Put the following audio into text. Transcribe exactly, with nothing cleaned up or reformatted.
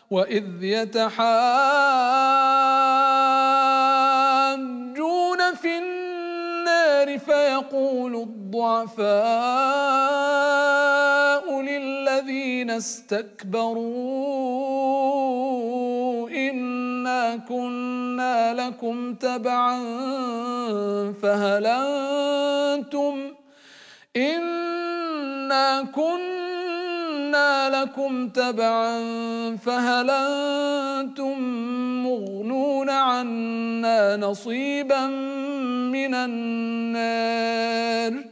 وإذ يتحاجون في النار فيقول الضعفاء للذين استكبروا إنا كنا لكم تبعا فهل أنتم إنا كنا لكم تبعا فهل أنتم مغنون عنا نصيبا من النار